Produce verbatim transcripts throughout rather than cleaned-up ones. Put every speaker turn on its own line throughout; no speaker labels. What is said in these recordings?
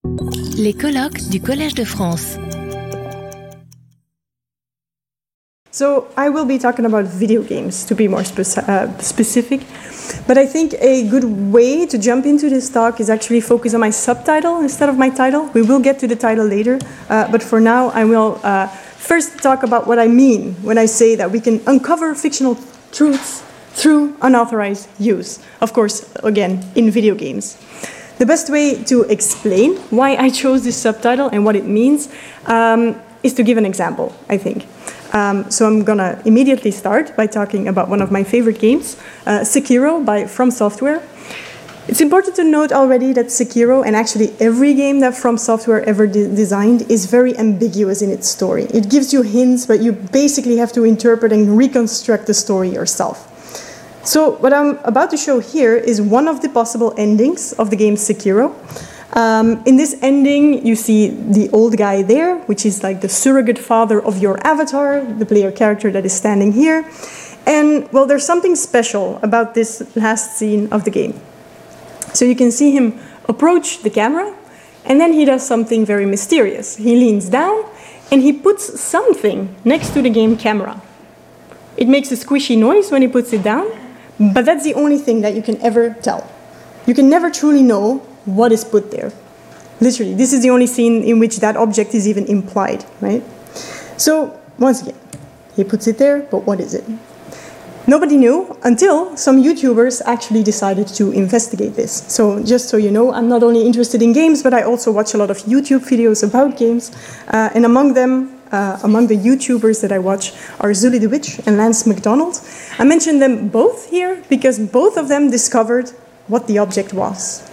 Les colloques du Collège de France.
So I will be talking about video games, to be more speci uh, specific. But I think a good way to jump into this talk is actually focus on my subtitle instead of my title. We will get to the title later, uh, but for now I will uh, first talk about what I mean when I say that we can uncover fictional truths through unauthorized use. Of course, again, in video games. The best way to explain why I chose this subtitle and what it means um, is to give an example, I think. Um, so I'm going to immediately start by talking about one of my favorite games, uh, Sekiro by From Software. It's important to note already that Sekiro, and actually every game that From Software ever de designed, is very ambiguous in its story. It gives you hints, but you basically have to interpret and reconstruct the story yourself. So what I'm about to show here is one of the possible endings of the game Sekiro. Um, in this ending, you see the old guy there, which is like the surrogate father of your avatar, the player character that is standing here. And, well, there's something special about this last scene of the game. So you can see him approach the camera, and then he does something very mysterious. He leans down, and he puts something next to the game camera. It makes a squishy noise when he puts it down, but that's the only thing that you can ever tell. You can never truly know what is put there. Literally, this is the only scene in which that object is even implied, right? So, once again, he puts it there, but what is it? Nobody knew until some YouTubers actually decided to investigate this. So, just so you know, I'm not only interested in games, but I also watch a lot of YouTube videos about games. Uh, and among them, uh, among the YouTubers that I watch are Zully the Witch and Lance McDonald. I mention them both here because both of them discovered what the object was.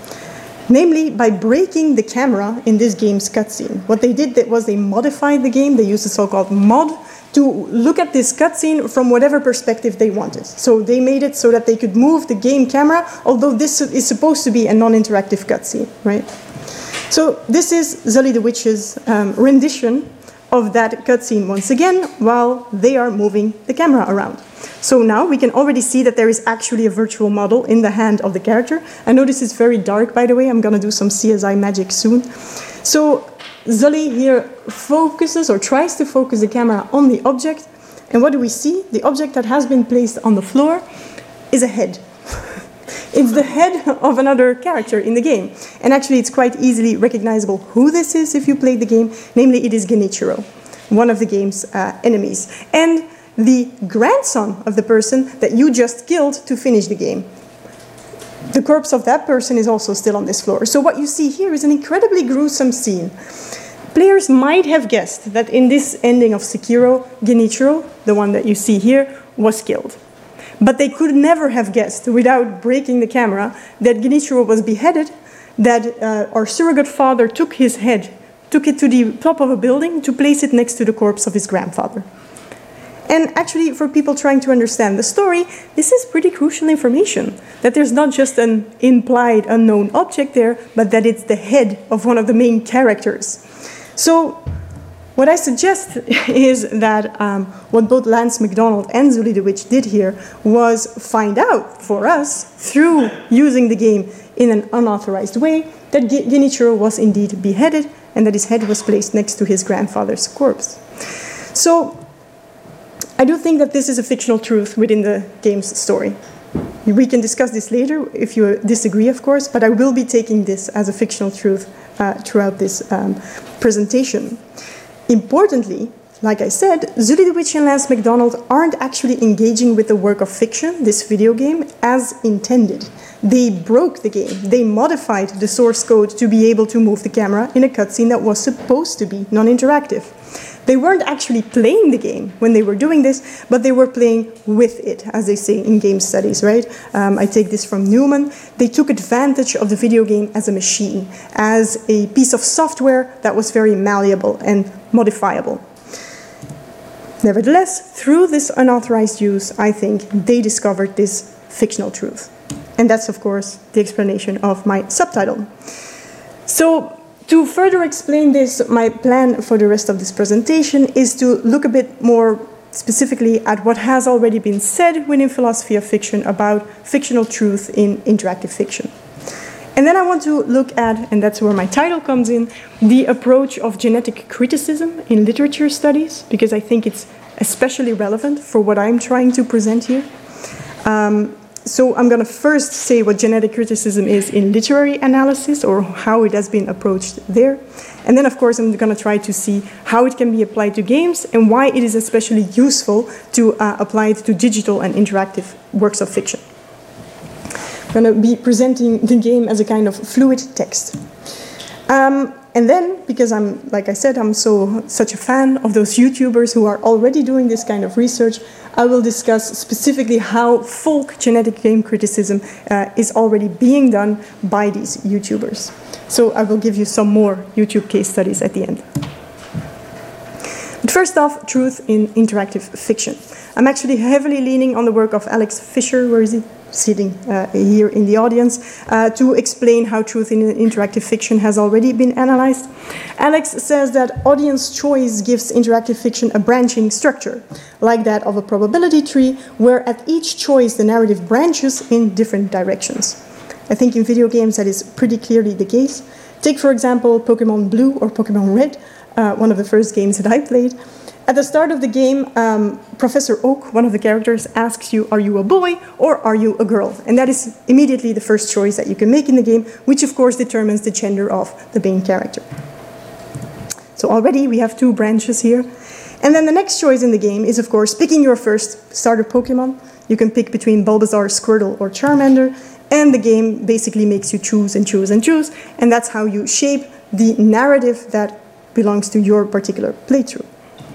Namely, by breaking the camera in this game's cutscene. What they did was they modified the game. They used a so-called mod to look at this cutscene from whatever perspective they wanted. So they made it so that they could move the game camera, although this is supposed to be a non-interactive cutscene, right? So this is Zully the Witch's um, rendition of that cutscene once again, while they are moving the camera around. So now we can already see that there is actually a virtual model in the hand of the character. I know this is very dark, by the way. I'm going to do some C S I magic soon. So Zully here focuses or tries to focus the camera on the object. And what do we see? The object that has been placed on the floor is a head. It's the head of another character in the game. And actually, it's quite easily recognizable who this is if you played the game. Namely, it is Genichiro, one of the game's uh, enemies. And the grandson of the person that you just killed to finish the game. The corpse of that person is also still on this floor. So what you see here is an incredibly gruesome scene. Players might have guessed that in this ending of Sekiro, Genichiro, the one that you see here, was killed. But they could never have guessed, without breaking the camera, that Genichiro was beheaded, that uh, our surrogate father took his head, took it to the top of a building to place it next to the corpse of his grandfather. And actually, for people trying to understand the story, this is pretty crucial information. That there's not just an implied unknown object there, but that it's the head of one of the main characters. So what I suggest is that um, what both Lance McDonald and Zully the Witch did here was find out for us, through using the game in an unauthorized way, that Genichiro was indeed beheaded and that his head was placed next to his grandfather's corpse. So I do think that this is a fictional truth within the game's story. We can discuss this later if you disagree, of course, but I will be taking this as a fictional truth uh, throughout this um, presentation. Importantly, like I said, Zully the Witch and Lance McDonald aren't actually engaging with the work of fiction, this video game, as intended. They broke the game. They modified the source code to be able to move the camera in a cutscene that was supposed to be non-interactive. They weren't actually playing the game when they were doing this, but they were playing with it, as they say in game studies, right? Um, I take this from Newman. They took advantage of the video game as a machine, as a piece of software that was very malleable and modifiable. Nevertheless, through this unauthorized use, I think they discovered this fictional truth. And that's, of course, the explanation of my subtitle. So, to further explain this, my plan for the rest of this presentation is to look a bit more specifically at what has already been said within philosophy of fiction about fictional truth in interactive fiction. And then I want to look at, and that's where my title comes in, the approach of genetic criticism in literature studies, because I think it's especially relevant for what I'm trying to present here. Um, so I'm going to first say what genetic criticism is in literary analysis, or how it has been approached there. And then, of course, I'm going to try to see how it can be applied to games and why it is especially useful to uh, apply it to digital and interactive works of fiction. I'm going to be presenting the game as a kind of fluid text. Um, and then, because I'm, like I said, I'm so such a fan of those YouTubers who are already doing this kind of research, I will discuss specifically how folk genetic game criticism uh, is already being done by these YouTubers. So I will give you some more YouTube case studies at the end. But first off, truth in interactive fiction. I'm actually heavily leaning on the work of Alex Fisher, where is he? Sitting uh, here in the audience, uh, to explain how truth in interactive fiction has already been analyzed. Alex says that audience choice gives interactive fiction a branching structure, like that of a probability tree, where at each choice the narrative branches in different directions. I think in video games that is pretty clearly the case. Take, for example, Pokemon Blue or Pokemon Red, uh, one of the first games that I played. At the start of the game, um, Professor Oak, one of the characters, asks you, are you a boy or are you a girl? And that is immediately the first choice that you can make in the game, which of course determines the gender of the main character. So already we have two branches here. And then the next choice in the game is, of course, picking your first starter Pokemon. You can pick between Bulbasaur, Squirtle, or Charmander, and the game basically makes you choose and choose and choose, and that's how you shape the narrative that belongs to your particular playthrough.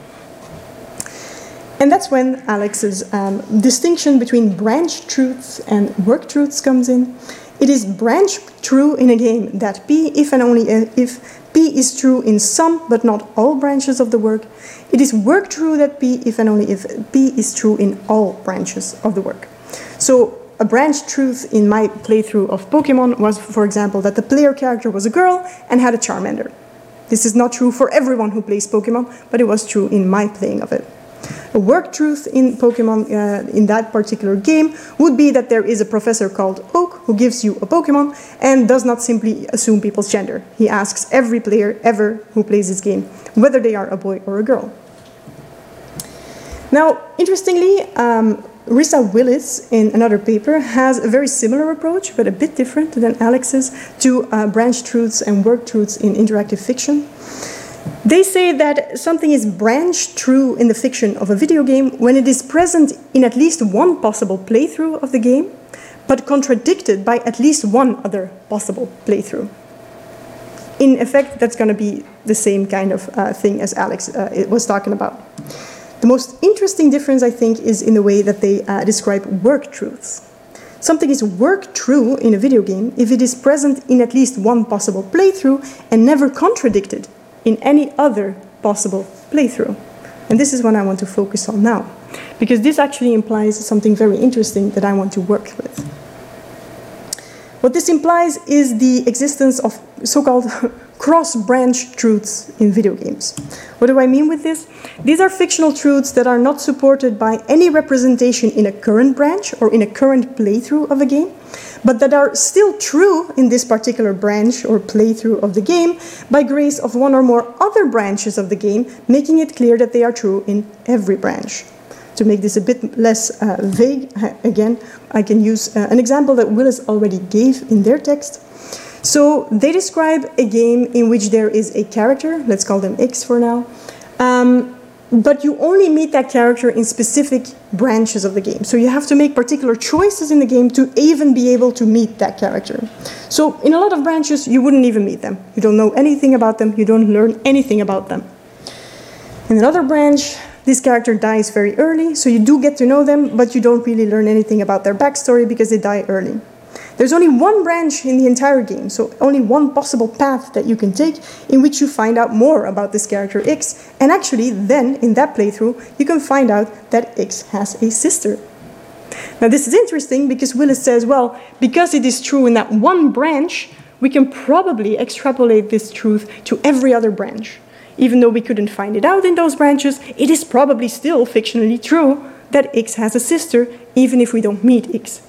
And that's when Alex's um, distinction between branch truths and work truths comes in. It is branch true in a game that P, if and only if P is true in some but not all branches of the work. It is work true that P, if and only if P is true in all branches of the work. So a branch truth in my playthrough of Pokemon was, for example, that the player character was a girl and had a Charmander. This is not true for everyone who plays Pokemon, but it was true in my playing of it. A work truth in Pokemon, uh, in that particular game, would be that there is a professor called Oak who gives you a Pokemon and does not simply assume people's gender. He asks every player ever who plays this game whether they are a boy or a girl. Now, interestingly, um, Rissa Willis, in another paper, has a very similar approach, but a bit different than Alex's, to uh, branch truths and work truths in interactive fiction. They say that something is branch true in the fiction of a video game when it is present in at least one possible playthrough of the game, but contradicted by at least one other possible playthrough. In effect, that's going to be the same kind of uh, thing as Alex uh, was talking about. The most interesting difference, I think, is in the way that they uh, describe work truths. Something is work true in a video game if it is present in at least one possible playthrough and never contradicted in any other possible playthrough. And this is what I want to focus on now, because this actually implies something very interesting that I want to work with. What this implies is the existence of so-called cross-branch truths in video games. What do I mean with this? These are fictional truths that are not supported by any representation in a current branch or in a current playthrough of a game, but that are still true in this particular branch or playthrough of the game by grace of one or more other branches of the game, making it clear that they are true in every branch. To make this a bit less uh, vague, again, I can use uh, an example that Willis already gave in their text. So they describe a game in which there is a character, let's call them X for now, um, but you only meet that character in specific branches of the game. So you have to make particular choices in the game to even be able to meet that character. So in a lot of branches, you wouldn't even meet them. You don't know anything about them. You don't learn anything about them. In another branch, this character dies very early, so you do get to know them, but you don't really learn anything about their backstory because they die early. There's only one branch in the entire game, so only one possible path that you can take in which you find out more about this character X, and actually then, in that playthrough, you can find out that X has a sister. Now this is interesting because Willis says, well, because it is true in that one branch, we can probably extrapolate this truth to every other branch. Even though we couldn't find it out in those branches, it is probably still fictionally true that X has a sister, even if we don't meet X, right?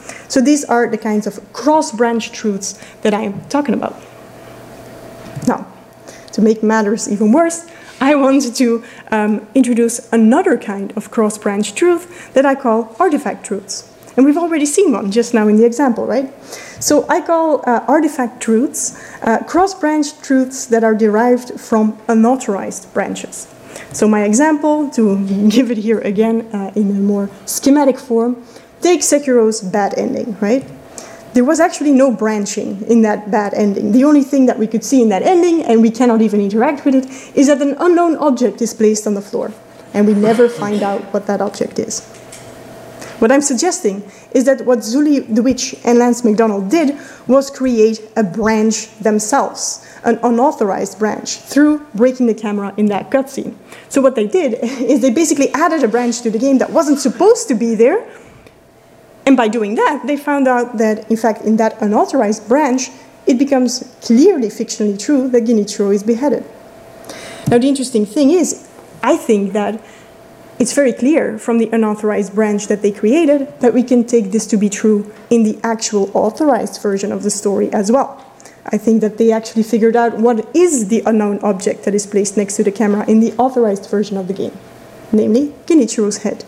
So these are the kinds of cross-branch truths that I am talking about. Now, to make matters even worse, I want to um, introduce another kind of cross-branch truth that I call artifact truths. And we've already seen one just now in the example, right? So I call uh, artifact truths uh, cross-branch truths that are derived from unauthorized branches. So my example, to give it here again uh, in a more schematic form, take Sekiro's bad ending, right? There was actually no branching in that bad ending. The only thing that we could see in that ending, and we cannot even interact with it, is that an unknown object is placed on the floor. And we never find out what that object is. What I'm suggesting is that what Zuli the Witch and Lance McDonald did was create a branch themselves, an unauthorized branch, through breaking the camera in that cutscene. So what they did is they basically added a branch to the game that wasn't supposed to be there. And by doing that, they found out that, in fact, in that unauthorized branch, it becomes clearly fictionally true that Genichiro is beheaded. Now, the interesting thing is, I think that it's very clear from the unauthorized branch that they created that we can take this to be true in the actual authorized version of the story as well. I think that they actually figured out what is the unknown object that is placed next to the camera in the authorized version of the game, namely Genichiro's head.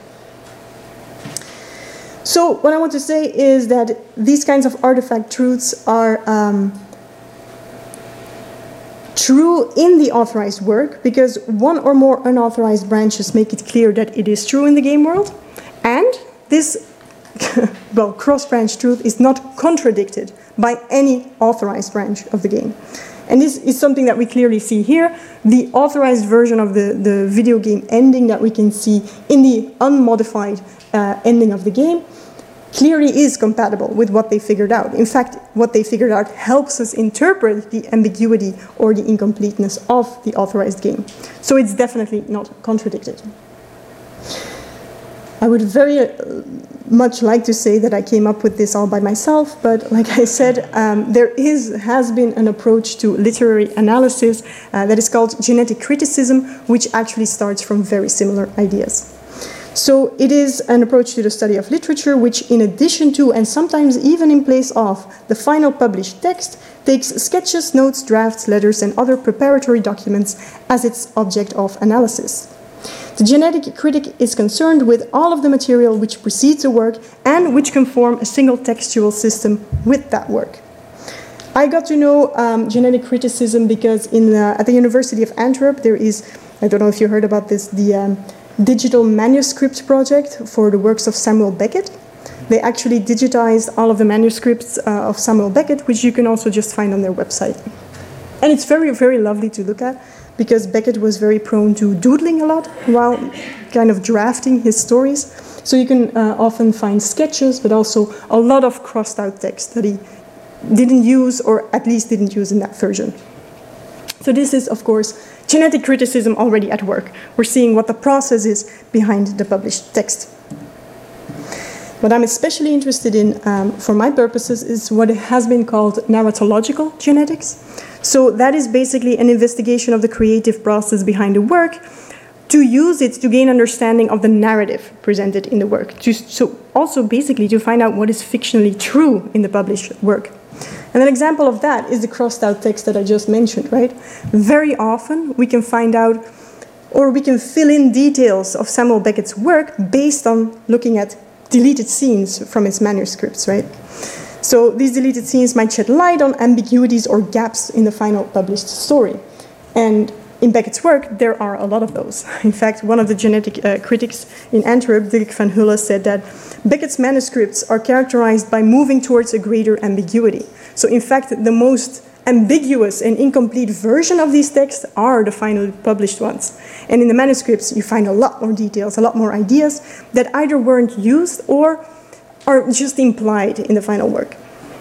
So what I want to say is that these kinds of artifact truths are um, true in the authorized work because one or more unauthorized branches make it clear that it is true in the game world, and this well, cross-branch truth is not contradicted by any authorized branch of the game. And this is something that we clearly see here. The authorized version of the, the video game ending that we can see in the unmodified uh, ending of the game clearly is compatible with what they figured out. In fact, what they figured out helps us interpret the ambiguity or the incompleteness of the authorized game. So it's definitely not contradicted. I would very much like to say that I came up with this all by myself, but like I said, um, there is, has been an approach to literary analysis uh, that is called genetic criticism, which actually starts from very similar ideas. So it is an approach to the study of literature which, in addition to, and sometimes even in place of, the final published text, takes sketches, notes, drafts, letters, and other preparatory documents as its object of analysis. The genetic critic is concerned with all of the material which precedes a work and which can form a single textual system with that work. I got to know um, genetic criticism because in, uh, at the University of Antwerp there is, I don't know if you heard about this, the um, digital manuscript project for the works of Samuel Beckett. They actually digitized all of the manuscripts uh, of Samuel Beckett, which you can also just find on their website. And it's very, very lovely to look at, because Beckett was very prone to doodling a lot while kind of drafting his stories. So you can uh, often find sketches, but also a lot of crossed out text that he didn't use, or at least didn't use in that version. So this is, of course, genetic criticism already at work. We're seeing what the process is behind the published text. What I'm especially interested in, um, for my purposes, is what has been called narratological genetics. So that is basically an investigation of the creative process behind the work to use it to gain understanding of the narrative presented in the work. To, so also basically to find out what is fictionally true in the published work. And an example of that is the crossed out text that I just mentioned, right? Very often we can find out, or we can fill in details of Samuel Beckett's work based on looking at deleted scenes from his manuscripts, right? So these deleted scenes might shed light on ambiguities or gaps in the final published story. And in Beckett's work, there are a lot of those. In fact, one of the genetic uh, critics in Antwerp, Dirk van Hulle, said that Beckett's manuscripts are characterized by moving towards a greater ambiguity. So in fact, the most ambiguous and incomplete version of these texts are the finally published ones. And in the manuscripts, you find a lot more details, a lot more ideas that either weren't used or are just implied in the final work.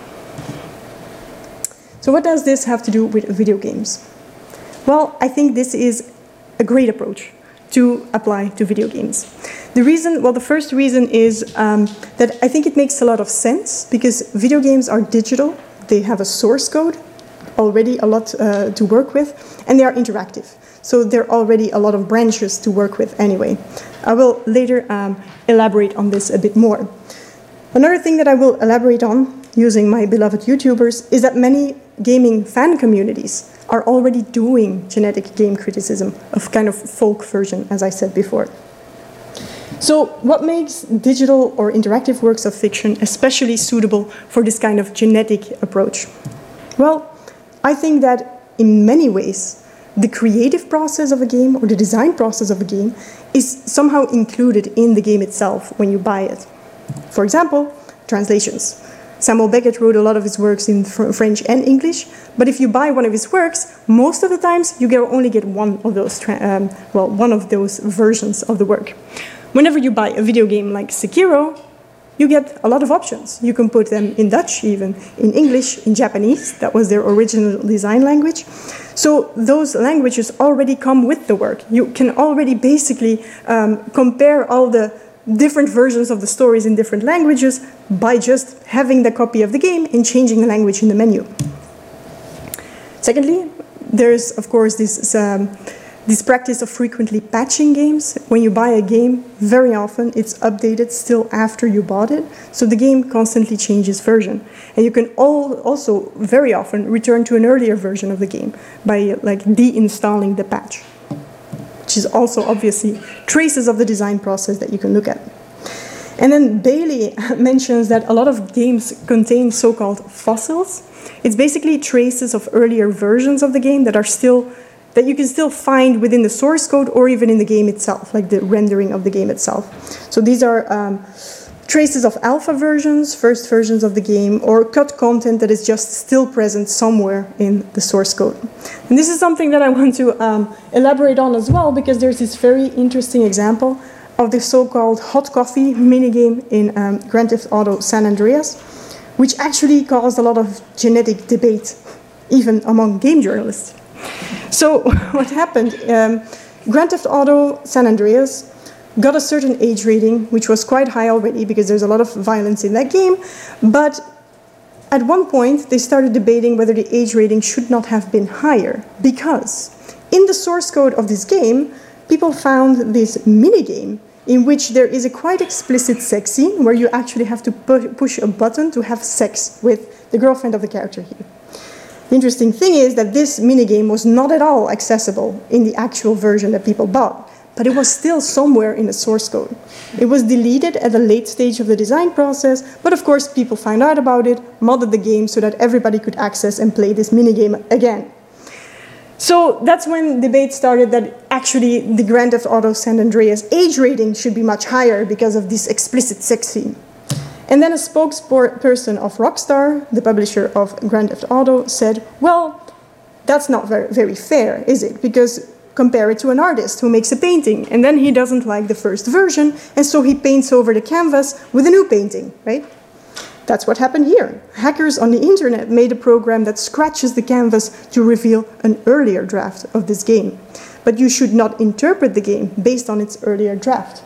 So what does this have to do with video games? Well, I think this is a great approach to apply to video games. The reason, well, the first reason is um, that I think it makes a lot of sense because video games are digital. They have a source code, already a lot uh, to work with, and they are interactive. So there are already a lot of branches to work with anyway. I will later um, elaborate on this a bit more. Another thing that I will elaborate on, using my beloved YouTubers, is that many gaming fan communities are already doing genetic game criticism of kind of folk version, as I said before. So what makes digital or interactive works of fiction especially suitable for this kind of genetic approach? Well, I think that in many ways, the creative process of a game or the design process of a game is somehow included in the game itself when you buy it. For example, translations. Samuel Beckett wrote a lot of his works in fr French and English, but if you buy one of his works, most of the times you get, only get one of those, um, well, one of those versions of the work. Whenever you buy a video game like Sekiro, you get a lot of options. You can put them in Dutch, even in English, in Japanese. That was their original design language. So those languages already come with the work. You can already basically um, compare all the different versions of the stories in different languages by just having the copy of the game and changing the language in the menu. Secondly, there's, of course, this um, This practice of frequently patching games. When you buy a game, very often it's updated still after you bought it, so the game constantly changes version. And you can all also very often return to an earlier version of the game by like deinstalling the patch, which is also obviously traces of the design process that you can look at. And then Bailey mentions that a lot of games contain so-called fossils. It's basically traces of earlier versions of the game that are still that you can still find within the source code or even in the game itself, like the rendering of the game itself. So these are um, traces of alpha versions, first versions of the game, or cut content that is just still present somewhere in the source code. And this is something that I want to um, elaborate on as well, because there's this very interesting example of the so-called hot coffee minigame in um, Grand Theft Auto San Andreas, which actually caused a lot of genetic debate, even among game journalists. So what happened, um, Grand Theft Auto San Andreas got a certain age rating, which was quite high already because there's a lot of violence in that game, but at one point they started debating whether the age rating should not have been higher, because in the source code of this game, people found this minigame in which there is a quite explicit sex scene where you actually have to pu push a button to have sex with the girlfriend of the character here. The interesting thing is that this minigame was not at all accessible in the actual version that people bought, but it was still somewhere in the source code. It was deleted at a late stage of the design process, but of course people found out about it, modded the game so that everybody could access and play this minigame again. So that's when debate started that actually the Grand Theft Auto San Andreas age rating should be much higher because of this explicit sex scene. And then a spokesperson of Rockstar, the publisher of Grand Theft Auto, said, well, that's not very, very fair, is it? Because compare it to an artist who makes a painting, and then he doesn't like the first version, and so he paints over the canvas with a new painting, right? That's what happened here. Hackers on the internet made a program that scratches the canvas to reveal an earlier draft of this game. But you should not interpret the game based on its earlier draft.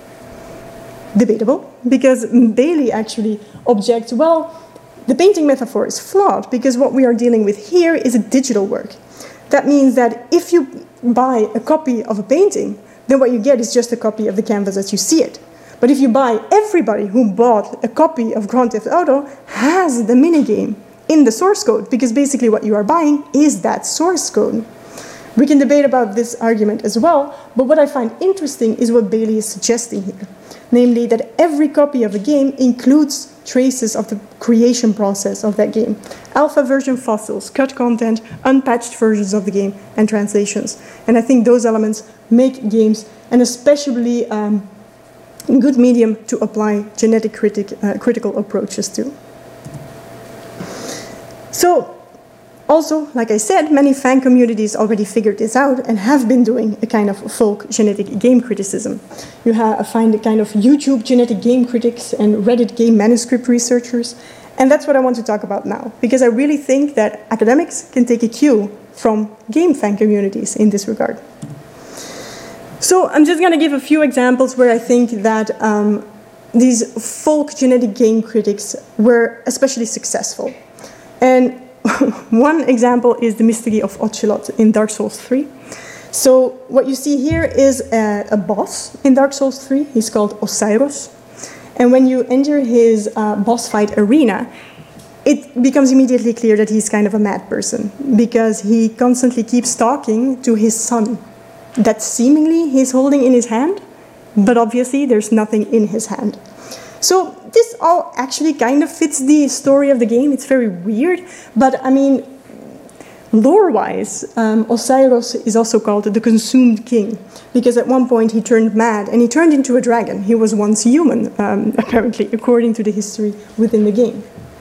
Debatable, because Bailey actually objects, well, the painting metaphor is flawed because what we are dealing with here is a digital work. That means that if you buy a copy of a painting, then what you get is just a copy of the canvas as you see it. But if you buy, everybody who bought a copy of Grand Theft Auto has the minigame in the source code, because basically what you are buying is that source code. We can debate about this argument as well, but what I find interesting is what Bailey is suggesting here. Namely, that every copy of a game includes traces of the creation process of that game. Alpha version fossils, cut content, unpatched versions of the game, and translations. And I think those elements make games an especially um, good medium to apply genetic critic, uh, critical approaches to. So, also, like I said, many fan communities already figured this out and have been doing a kind of folk genetic game criticism. You have, find a kind of YouTube genetic game critics and Reddit game manuscript researchers, and that's what I want to talk about now, because I really think that academics can take a cue from game fan communities in this regard. So I'm just going to give a few examples where I think that um, these folk genetic game critics were especially successful. And one example is the mystery of Ocelot in Dark Souls three. So what you see here is a, a boss in Dark Souls three. He's called Osiris. And when you enter his uh, boss fight arena, it becomes immediately clear that he's kind of a mad person, because he constantly keeps talking to his son that seemingly he's holding in his hand, but obviously there's nothing in his hand. So this all actually kind of fits the story of the game. It's very weird, but I mean, lore-wise, um, Osiris is also called the Consumed King, because at one point he turned mad and he turned into a dragon. He was once human, um, apparently, according to the history within the game.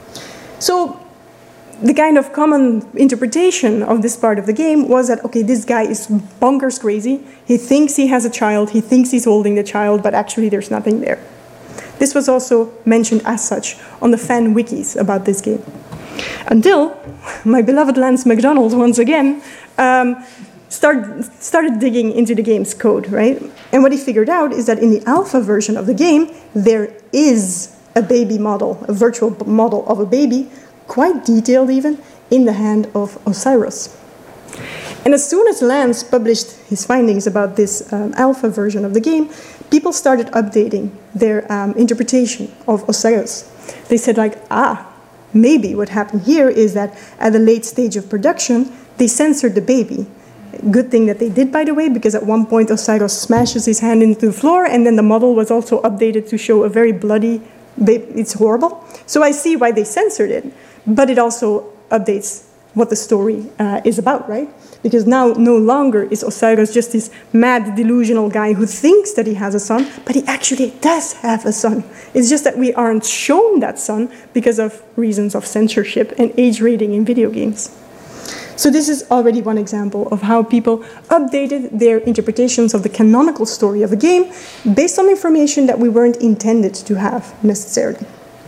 So the kind of common interpretation of this part of the game was that, okay, this guy is bonkers crazy. He thinks he has a child, he thinks he's holding the child, but actually there's nothing there. This was also mentioned as such on the fan wikis about this game. Until my beloved Lance McDonald, once again, um, start, started digging into the game's code, right? And what he figured out is that in the alpha version of the game, there is a baby model, a virtual model of a baby, quite detailed even, in the hand of Osiris. And as soon as Lance published his findings about this um, alpha version of the game, people started updating their um, interpretation of Osiris. They said like, ah, maybe what happened here is that at a late stage of production, they censored the baby. Good thing that they did, by the way, because at one point Osiris smashes his hand into the floor, and then the model was also updated to show a very bloody baby. It's horrible. So I see why they censored it, but it also updates what the story uh, is about, right? Because now no longer is Osiris just this mad, delusional guy who thinks that he has a son, but he actually does have a son. It's just that we aren't shown that son because of reasons of censorship and age rating in video games. So this is already one example of how people updated their interpretations of the canonical story of a game based on information that we weren't intended to have necessarily.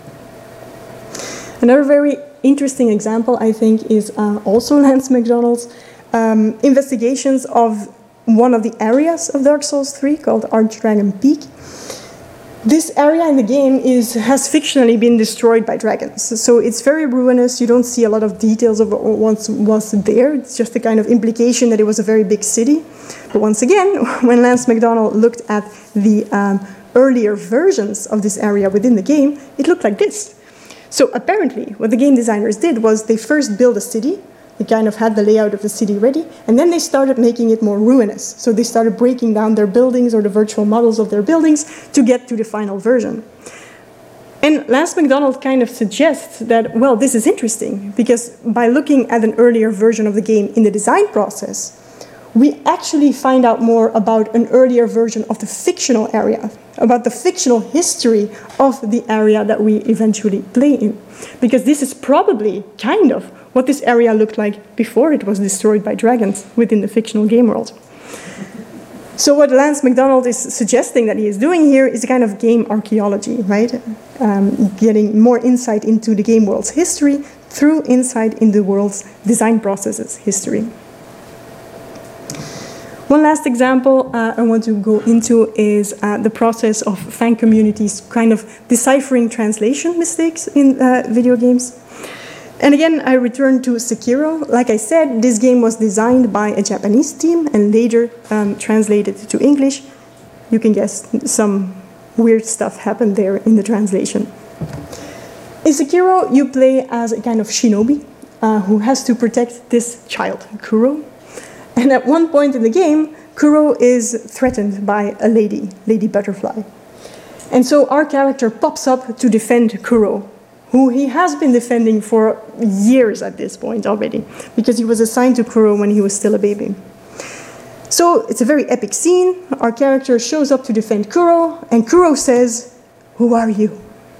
Another very interesting example, I think, is uh, also Lance McDonald's um, investigations of one of the areas of Dark Souls three called Archdragon Peak. This area in the game is, has fictionally been destroyed by dragons. So it's very ruinous. You don't see a lot of details of what once was there. It's just a kind of implication that it was a very big city. But once again, when Lance McDonald looked at the um, earlier versions of this area within the game, it looked like this. So apparently, what the game designers did was they first built a city. They kind of had the layout of the city ready, and then they started making it more ruinous. So they started breaking down their buildings or the virtual models of their buildings to get to the final version. And Lance McDonald kind of suggests that, well, this is interesting, because by looking at an earlier version of the game in the design process, we actually find out more about an earlier version of the fictional area, about the fictional history of the area that we eventually play in. Because this is probably kind of what this area looked like before it was destroyed by dragons within the fictional game world. So what Lance McDonald is suggesting that he is doing here is a kind of game archaeology, right? Um, getting more insight into the game world's history through insight in the world's design processes history. One last example uh, I want to go into is uh, the process of fan communities kind of deciphering translation mistakes in uh, video games. And again, I return to Sekiro. Like I said, this game was designed by a Japanese team and later um, translated to English. You can guess some weird stuff happened there in the translation. In Sekiro, you play as a kind of shinobi uh, who has to protect this child, Kuro. And at one point in the game, Kuro is threatened by a lady, Lady Butterfly. And so our character pops up to defend Kuro, who he has been defending for years at this point already, because he was assigned to Kuro when he was still a baby. So it's a very epic scene. Our character shows up to defend Kuro, and Kuro says, "Who are you?"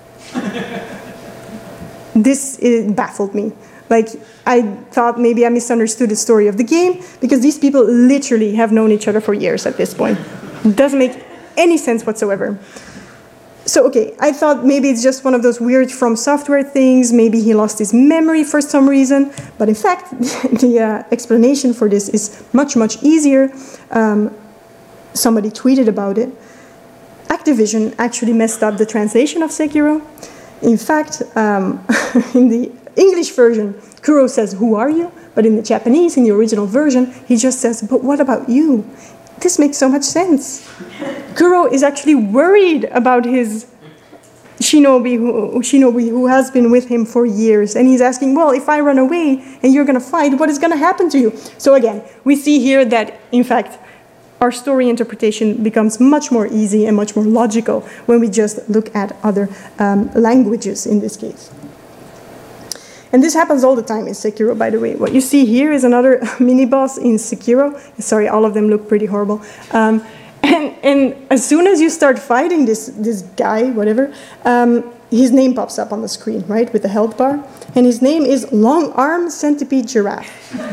This it baffled me. Like, I thought maybe I misunderstood the story of the game, because these people literally have known each other for years at this point. It doesn't make any sense whatsoever. So, okay, I thought maybe it's just one of those weird From Software things, maybe he lost his memory for some reason, but in fact, the uh, explanation for this is much, much easier. Um, somebody tweeted about it. Activision actually messed up the translation of Sekiro. In fact, um, in the English version, Kuro says, "Who are you?" But in the Japanese, in the original version, he just says, "But what about you?" This makes so much sense. Kuro is actually worried about his Shinobi who, Shinobi, who has been with him for years. And he's asking, well, if I run away and you're going to fight, what is going to happen to you? So again, we see here that, in fact, our story interpretation becomes much more easy and much more logical when we just look at other um, languages in this case. And this happens all the time in Sekiro, by the way. What you see here is another mini-boss in Sekiro. Sorry, all of them look pretty horrible. Um, and, and as soon as you start fighting this, this guy, whatever, um, his name pops up on the screen, right, with the health bar. And his name is Long Arm Centipede Giraffe.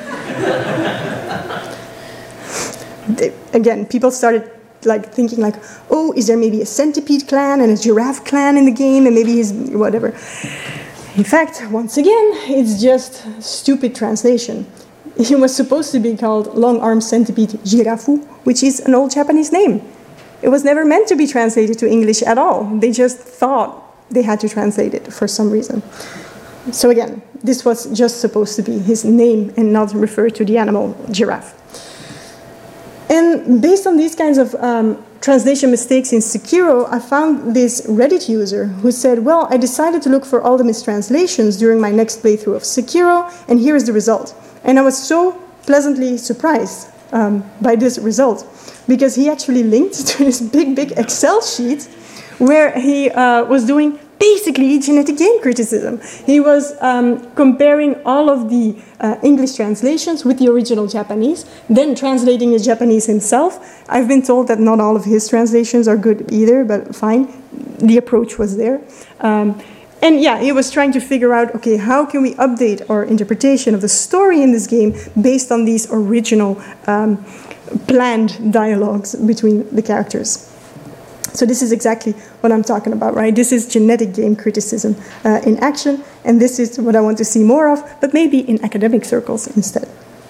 they, again, people started like thinking like, oh, is there maybe a centipede clan and a giraffe clan in the game, and maybe he's whatever. In fact, once again, it's just stupid translation. It was supposed to be called Long Arm Centipede Girafu, which is an old Japanese name. It was never meant to be translated to English at all. They just thought they had to translate it for some reason. So again, this was just supposed to be his name and not refer to the animal giraffe. And based on these kinds of um, translation mistakes in Sekiro, I found this Reddit user who said, well, I decided to look for all the mistranslations during my next playthrough of Sekiro, and here is the result. And I was so pleasantly surprised um, by this result, because he actually linked to this big, big Excel sheet where he uh, was doing basically genetic game criticism. He was um, comparing all of the uh, English translations with the original Japanese, then translating the Japanese himself. I've been told that not all of his translations are good either, but fine. The approach was there. Um, and yeah, he was trying to figure out, okay, how can we update our interpretation of the story in this game based on these original um, planned dialogues between the characters. So this is exactly what I'm talking about, right? This is genetic game criticism uh, in action, and this is what I want to see more of, but maybe in academic circles instead.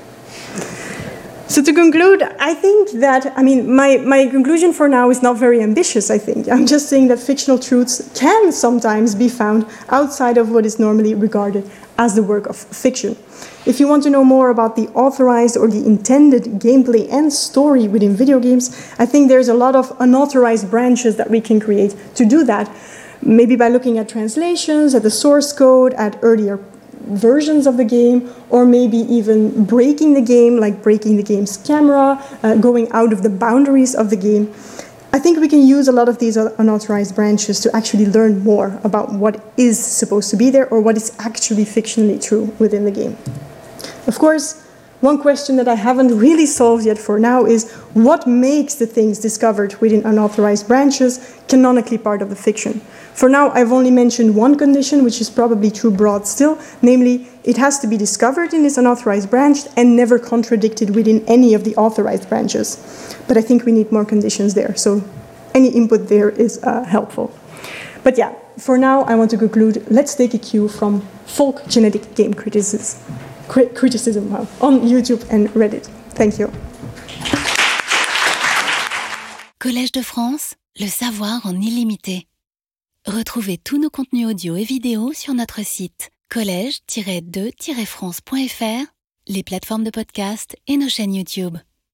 So to conclude, I think that, I mean, my, my conclusion for now is not very ambitious, I think. I'm just saying that fictional truths can sometimes be found outside of what is normally regarded as the work of fiction. If you want to know more about the authorized or the intended gameplay and story within video games, I think there's a lot of unauthorized branches that we can create to do that. Maybe by looking at translations, at the source code, at earlier versions of the game, or maybe even breaking the game, like breaking the game's camera, uh, going out of the boundaries of the game. I think we can use a lot of these unauthorized branches to actually learn more about what is supposed to be there or what is actually fictionally true within the game. Of course, one question that I haven't really solved yet for now is what makes the things discovered within unauthorized branches canonically part of the fiction? For now, I've only mentioned one condition, which is probably too broad still, namely, it has to be discovered in this unauthorized branch and never contradicted within any of the authorized branches. But I think we need more conditions there, so any input there is uh, helpful. But yeah, for now, I want to conclude. Let's take a cue from folk genetic game criticism, criticism well, on YouTube and Reddit. Thank you.
Collège de France, le savoir en illimité. Retrouvez tous nos contenus audio et vidéo sur notre site collège tiret de tiret france point f r, les plateformes de podcast et nos chaînes YouTube.